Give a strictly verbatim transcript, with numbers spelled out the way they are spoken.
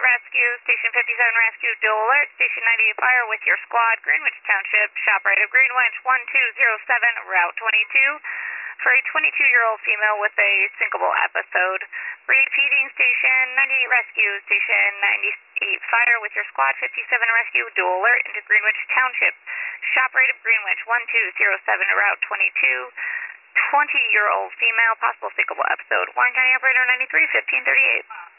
Rescue, Station fifty-seven Rescue, dual alert, Station ninety-eight Fire with your squad, Greenwich Township, shop right of Greenwich, one two zero seven, Route twenty-two, for a twenty-two-year-old female with a syncopal episode. Repeating, Station ninety-eight Rescue, Station ninety-eight Fire with your squad, fifty-seven Rescue, dual alert into Greenwich Township, shop right of Greenwich, one two zero seven, Route twenty-two, twenty-year-old female, possible syncopal episode. Warren County Operator ninety-three, fifteen thirty-eight.